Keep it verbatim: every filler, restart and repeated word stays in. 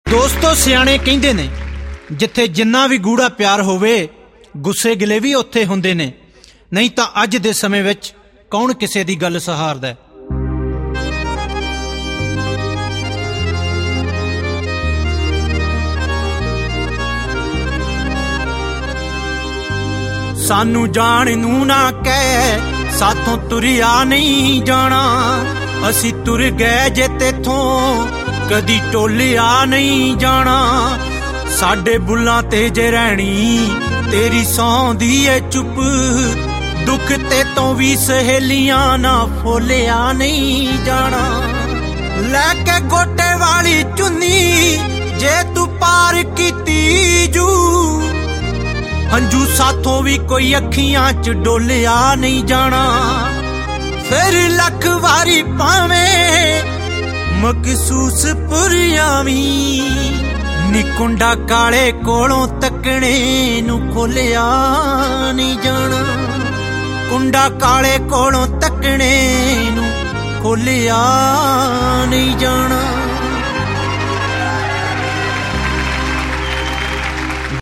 ਦੋਸਤੋ ਸਿਆਣੇ ਕਹਿੰਦੇ ਨੇ ਜਿੱਥੇ ਜਿੰਨਾ ਵੀ ਗੂੜਾ ਪਿਆਰ ਹੋਵੇ ਗੁੱਸੇ ਗਿਲੇ ਵੀ ਉੱਥੇ ਹੁੰਦੇ ਨੇ। ਨਹੀਂ ਤਾਂ ਅੱਜ ਦੇ ਸਮੇਂ ਵਿੱਚ ਕੌਣ ਕਿਸੇ ਦੀ ਗੱਲ ਸਹਾਰਦਾ। ਸਾਨੂੰ ਜਾਣ ਨੂੰ ਨਾ ਕਹਿ, ਸਾਥੋਂ ਤੁਰਿਆ ਨਹੀਂ ਜਾਣਾ। ਅਸੀਂ ਤੁਰ ਗਏ ਜੇ ਤੇਥੋਂ ਕਦੀ ਟੋਲਿਆ ਨਹੀਂ ਜਾਣਾ। ਸਾਡੇ ਬੁੱਲਾਂ ਤੇ ਜੇ ਰਹਿਣੀ ਤੇਰੀ ਸੌਂਦੀ ਏ ਚੁੱਪ। ਦੁੱਖ ਤੇ ਤੋਂ ਵੀ ਸਹੇਲੀਆਂ ਨਾ ਫੋਲਿਆ ਨਹੀਂ ਜਾਣਾ। ਲੈ ਕੇ ਗੋਟੇ ਵਾਲੀ ਚੁੰਨੀ ਜੇ ਤੂੰ ਪਾਰ ਕੀਤੀ ਜੂ, ਹੰਝੂ ਸਾਥੋਂ ਵੀ ਕੋਈ ਅੱਖੀਆਂ ਚ ਡੋਲਿਆ ਨਹੀਂ ਜਾਣਾ। ਫਿਰ ਲੱਖ ਵਾਰੀ ਭਾਵੇਂ ਮਕਸੂਸ ਪੁਰਿਆਵੀਂ, ਨੀ ਕੁੰਡਾ ਕਾਲੇ ਕੋਲੋਂ ਤੱਕਣੇ ਨੂੰ ਖੋਲਿਆ ਨਹੀਂ ਜਾਣਾ। ਕੁੰਡਾ ਕਾਲੇ ਕੋਲੋਂ ਤੱਕਣੇ ਨੂੰ ਖੋਲਿਆ ਨਹੀਂ ਜਾਣਾ।